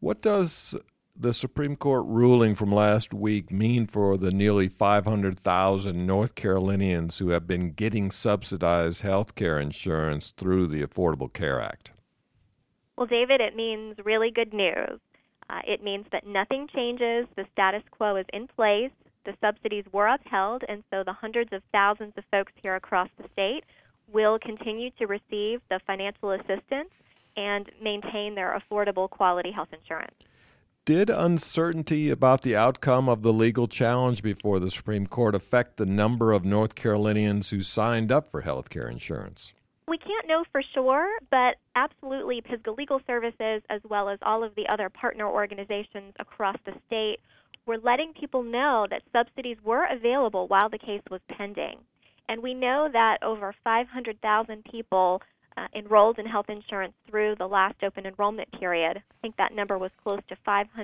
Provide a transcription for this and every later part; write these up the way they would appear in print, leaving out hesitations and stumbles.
What does the Supreme Court ruling from last week mean for the nearly 500,000 North Carolinians who have been getting subsidized health care insurance through the Affordable Care Act? Well, David, it means really good news. It means that nothing changes. The status quo is in place. The subsidies were upheld, and so the hundreds of thousands of folks here across the state will continue to receive the financial assistance and maintain their affordable quality health insurance. Did uncertainty about the outcome of the legal challenge before the Supreme Court affect the number of North Carolinians who signed up for health care insurance? We can't know for sure, but absolutely Pisgah Legal Services, as well as all of the other partner organizations across the state, were letting people know that subsidies were available while the case was pending. And we know that over 500,000 people enrolled in health insurance through the last open enrollment period. I think that number was close to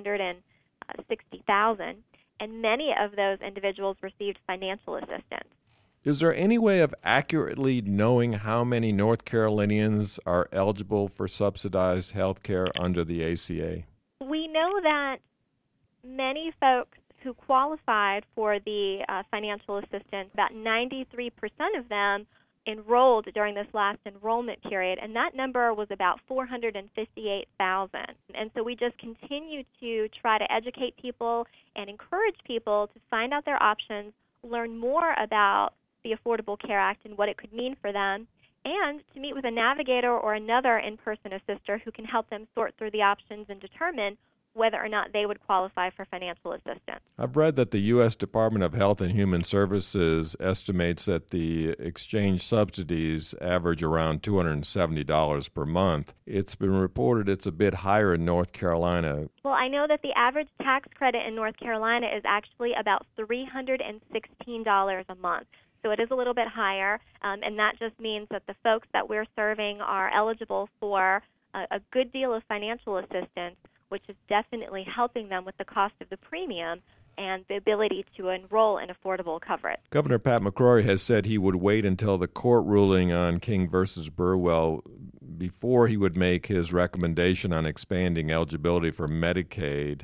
560,000, and many of those individuals received financial assistance. Is there any way of accurately knowing how many North Carolinians are eligible for subsidized health care under the ACA? We know that many folks who qualified for the financial assistance, about 93% of them enrolled during this last enrollment period, and that number was about 458,000. And so we just continue to try to educate people and encourage people to find out their options, learn more about the Affordable Care Act and what it could mean for them, and to meet with a navigator or another in-person assister who can help them sort through the options and determine whether or not they would qualify for financial assistance. I've read that the U.S. Department of Health and Human Services estimates that the exchange subsidies average around $270 per month. It's been reported it's a bit higher in North Carolina. Well, I know that the average tax credit in North Carolina is actually about $316 a month. So it is a little bit higher, and that just means that the folks that we're serving are eligible for a good deal of financial assistance, which is definitely helping them with the cost of the premium and the ability to enroll in affordable coverage. Governor Pat McCrory has said he would wait until the court ruling on King versus Burwell before he would make his recommendation on expanding eligibility for Medicaid.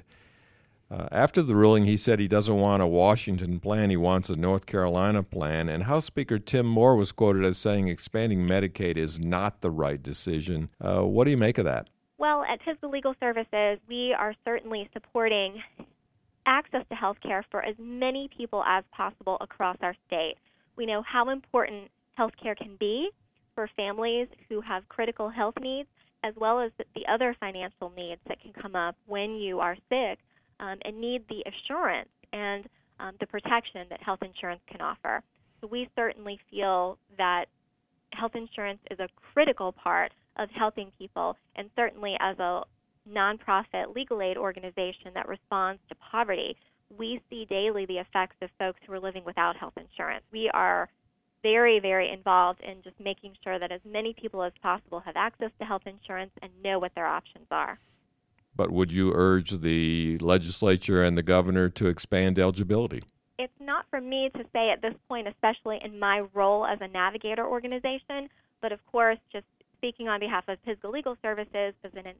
After the ruling, he said he doesn't want a Washington plan, he wants a North Carolina plan. And House Speaker Tim Moore was quoted as saying expanding Medicaid is not the right decision. What do you make of that? Well, at Pisgah Legal Services, we are certainly supporting access to health care for as many people as possible across our state. We know how important health care can be for families who have critical health needs, as well as the other financial needs that can come up when you are sick and need the assurance and the protection that health insurance can offer. So we certainly feel that health insurance is a critical part of helping people, and certainly as a nonprofit legal aid organization that responds to poverty, we see daily the effects of folks who are living without health insurance. We are very, very involved in just making sure that as many people as possible have access to health insurance and know what their options are. But would you urge the legislature and the governor to expand eligibility? It's not for me to say at this point, especially in my role as a navigator organization, but of course, just speaking on behalf of Pisgah Legal Services as an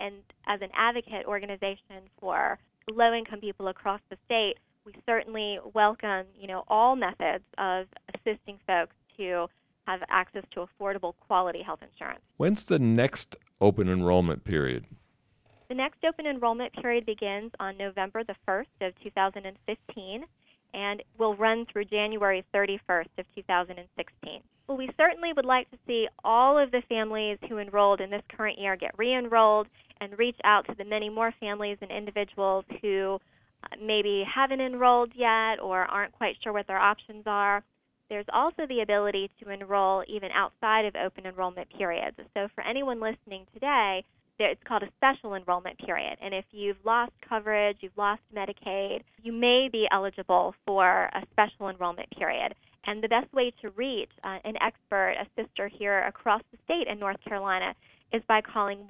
advocate organization for low-income people across the state, we certainly welcome, all methods of assisting folks to have access to affordable, quality health insurance. When's the next open enrollment period? The next open enrollment period begins on November the 1st of 2015 and will run through January 31st of 2016. Well, we certainly would like to see all of the families who enrolled in this current year get re-enrolled and reach out to the many more families and individuals who maybe haven't enrolled yet or aren't quite sure what their options are. There's also the ability to enroll even outside of open enrollment periods. So for anyone listening today, it's called a special enrollment period. And if you've lost coverage, you've lost Medicaid, you may be eligible for a special enrollment period. And the best way to reach an expert, a sister here across the state in North Carolina, is by calling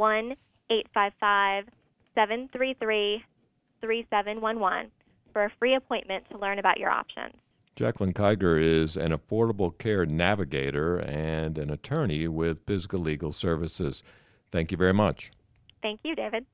1-855-733-3711 for a free appointment to learn about your options. Jacqueline Kiger is an Affordable Care Navigator and an attorney with Pisgah Legal Services. Thank you very much. Thank you, David.